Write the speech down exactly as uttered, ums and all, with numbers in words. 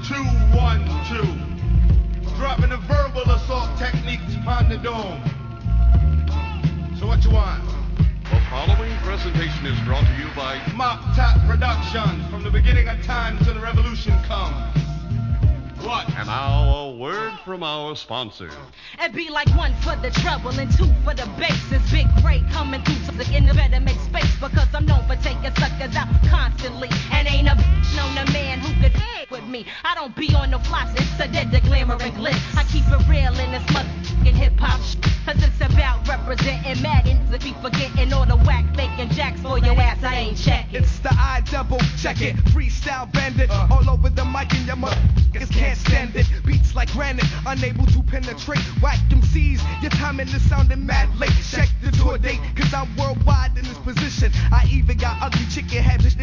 two, one, two. Dropping the verbal assault techniques upon the dome. So what you want? The following presentation is brought to you by Mop Top Productions, from the beginning of time till the revolution comes. What? And now a word from our sponsor. And be like one for the trouble and two for the bass. It's Big Ray coming through so the in the better make space, because I'm known for taking suckers out constantly. And ain't a bitch known a man who could f- with me. I don't be on no flops, it's a dead the glamour and glitz. I keep it real in this motherfucking hip hop sh- cause it's about representing mad and be forgetting all the whack faking jacks for your ass. I ain't checking. It's the I double check it, freestyle bandit, uh. all over the mic and your motherfuckers can't stand it. Beats like granite, unable to penetrate. Whack them C's, your timing is sounding mad late. Check the tour date, cause I'm worldwide in this position. I even got ugly chicken heads